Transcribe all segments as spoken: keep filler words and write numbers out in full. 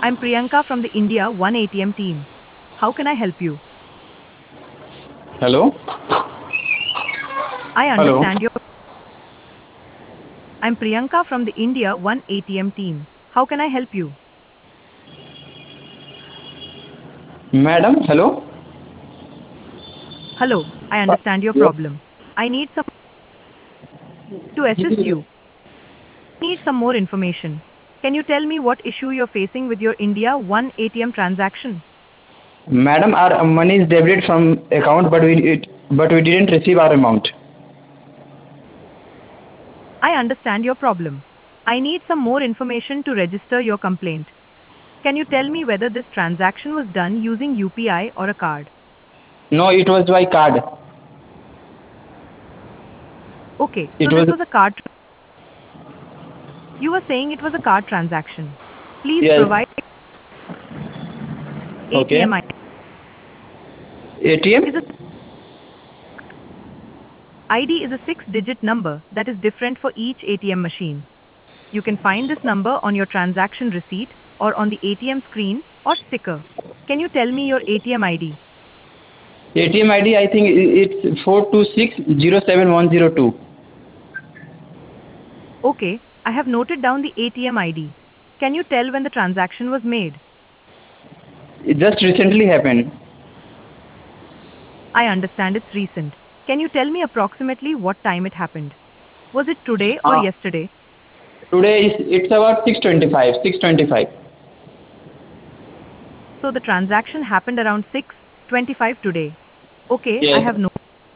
I'm Priyanka from the India One A T M team. How can I help you? Hello? I Hello? understand your. I'm Priyanka from the India One A T M team. How can I help you? Madam, hello? Hello, I Uh, understand your Yeah. problem. I need some to assist you. Need some more information. Can you tell me what issue you're facing with your India One A T M transaction? Madam, our money is debited from account, but we it, but we didn't receive our amount. I understand your problem. I need some more information to register your complaint. Can you tell me whether this transaction was done using U P I or a card? No, it was by card. Okay, so It this was was a card. You were saying it was a card transaction. Please yes. provide Okay. A T M I D. Is A T M? a I D is a six-digit number that is different for each A T M machine. You can find this number on your transaction receipt or on the A T M screen or sticker. Can you tell me your A T M I D? A T M I D, I think i- it's four two six zero seven one zero two. Okay, I have noted down the A T M I D. Can you tell when the transaction was made? It just recently happened. I understand it's recent. Can you tell me approximately what time it happened? Was it today or Uh, yesterday? Today is it's about six twenty-five. six twenty-five. So the transaction happened around six twenty-five today. Okay, I Yes. have no.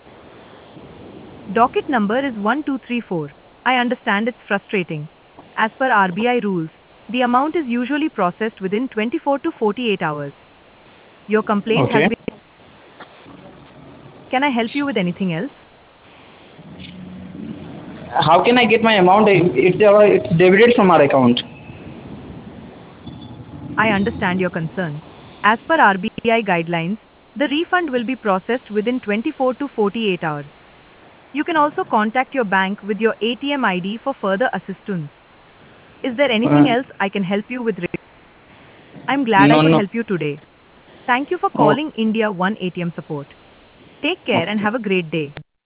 Docket number is one two three four. I understand it's frustrating. As per R B I rules, the amount is usually processed within twenty-four to forty-eight hours. Your complaint has Okay. been. Can I help you with anything else? How can I get my amount? It- It's our it's debited from our account. I understand your concern. As per R B I guidelines, the refund will be processed within twenty-four to forty-eight hours. You can also contact your bank with your A T M I D for further assistance. Is there anything Uh, else I can help you with? I'm glad I no, could no. help you today. Thank you for Oh, calling India One A T M support. Take care and okay. have a great day.